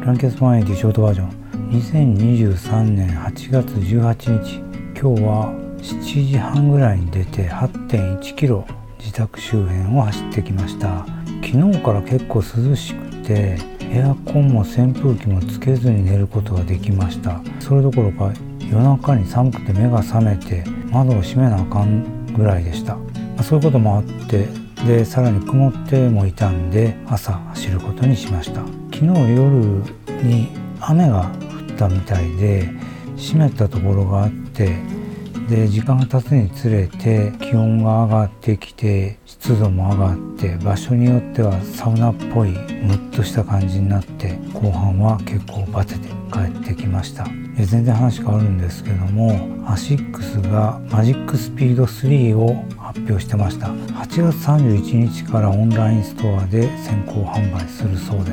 ランキャス180ショートバージョン2023年8月18日、今日は7時半ぐらいに出て 8.1 キロ自宅周辺を走ってきました。昨日から結構涼しくてエアコンも扇風機もつけずに寝ることができました。それどころか夜中に寒くて目が覚めて窓を閉めなあかんぐらいでした。そういうこともあってでさらに曇ってもいたんで朝走ることにしました。昨日夜に雨が降ったみたいで湿ったところがあってで時間が経つにつれて気温が上がってきて湿度も上がって場所によってはサウナっぽいムッとした感じになって後半は結構バテて帰ってきました。全然話変わるんですけどもアシックスがマジックスピード3を発表してました。8月31日からオンラインストアで先行販売するそうです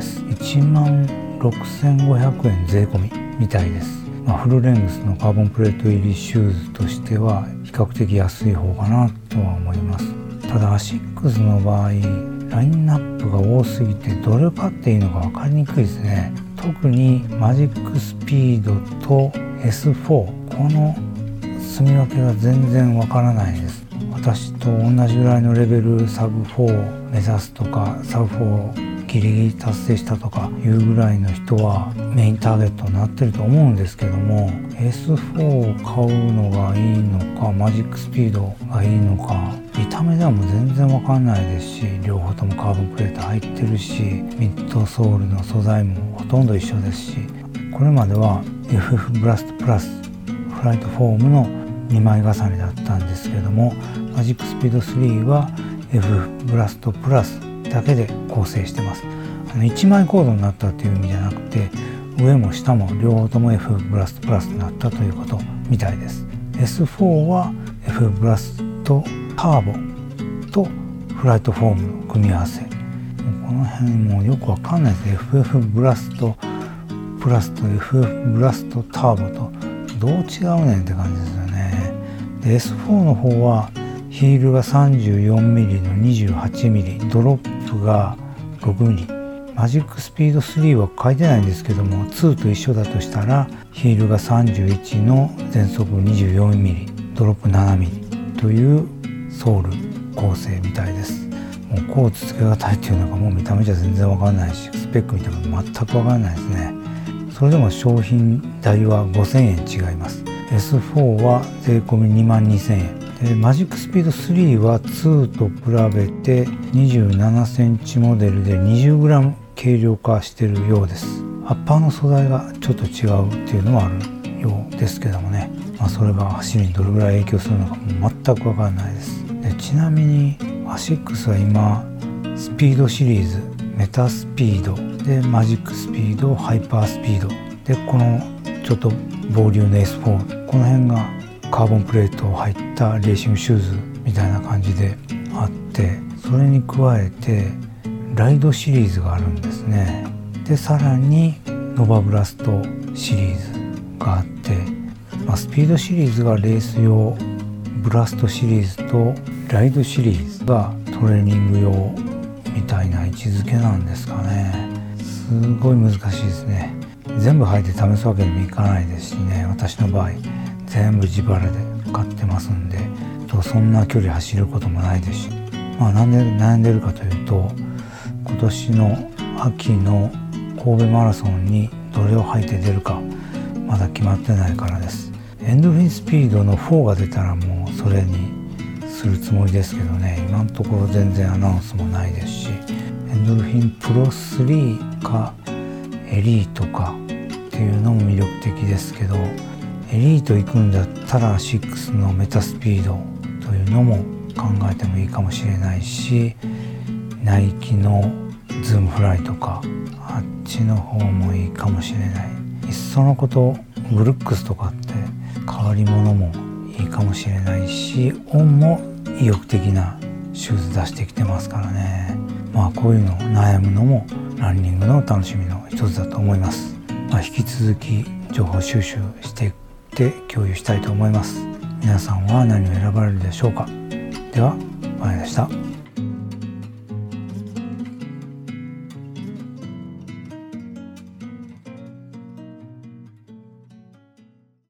。16,500円税込みみたいです。フルレングスのカーボンプレート入りシューズとしては比較的安い方かなとは思います。ただアシックスの場合ラインナップが多すぎてどれ買っていいのか分かりにくいですね。特にマジックスピードと S4 この住み分けが全然分からないです。私と同じぐらいのレベルサブ4を目指すとかサブ4ギリギリ達成したとかいうぐらいの人はメインターゲットになってると思うんですけども S4 を買うのがいいのかマジックスピードがいいのか見た目ではもう全然わかんないですし両方ともカーボンプレート入ってるしミッドソールの素材もほとんど一緒ですしこれまでは FF ブラストプラスフライトフォームの2枚重ねだったんですけどもマジックスピード3は FF ブラストプラスだけで構成してます。1枚コードになったっていう意味じゃなくて上も下も両方とも FF ブラストプラスになったということみたいです。 S4 は FF ブラストターボとフライトフォームの組み合わせこの辺もよくわかんないですね。 FF ブラストプラスと FF ブラストターボとどう違うねんって感じですよね。で S4 の方はヒールが 34mm の 28mm ドロップが 6mm マジックスピード3は書いてないんですけども2と一緒だとしたらヒールが31の全速 24mm ドロップ 7mm というソール構成みたいです。もうコーツ付けがたいっていうのがもう見た目じゃ全然わかんないしスペック見ても全くわかんないですね。それでも商品代は5000円違います。 S4 は税込み22,000円マジックスピード3は2と比べて27センチモデルで 20g 軽量化しているようです。アッパーの素材がちょっと違うっていうのはあるようですけどもね、それが走りにどれぐらい影響するのかも全く分からないです。でちなみにアシックスは今スピードシリーズメタスピードでマジックスピードハイパースピードでこのちょっとボリューム S4 この辺がカーボンプレート入ったレーシングシューズみたいな感じであってそれに加えてライドシリーズがあるんですね。でさらにノバブラストシリーズがあって、スピードシリーズがレース用ブラストシリーズとライドシリーズがトレーニング用みたいな位置づけなんですかね。すごい難しいですね。全部履いて試すわけにもいかないですしね。私の場合全部自腹で買ってますんでそんな距離走ることもないですし、なんで悩んでるかというと今年の秋の神戸マラソンにどれを履いて出るかまだ決まってないからです。エンドルフィンスピードの4が出たらもうそれにするつもりですけどね、今のところ全然アナウンスもないですしエンドルフィンプロ3かエリートかっていうのも魅力的ですけどエリート行くんだったら6のメタスピードというのも考えてもいいかもしれないしナイキのズームフライとかあっちの方もいいかもしれない。いっそのことブルックスとかって変わり物もいいかもしれないしオンも意欲的なシューズ出してきてますからね。こういうの悩むのもランニングの楽しみの一つだと思います。引き続き情報収集していって共有したいと思います。皆さんは何を選ばれるでしょうか。では、まやでした。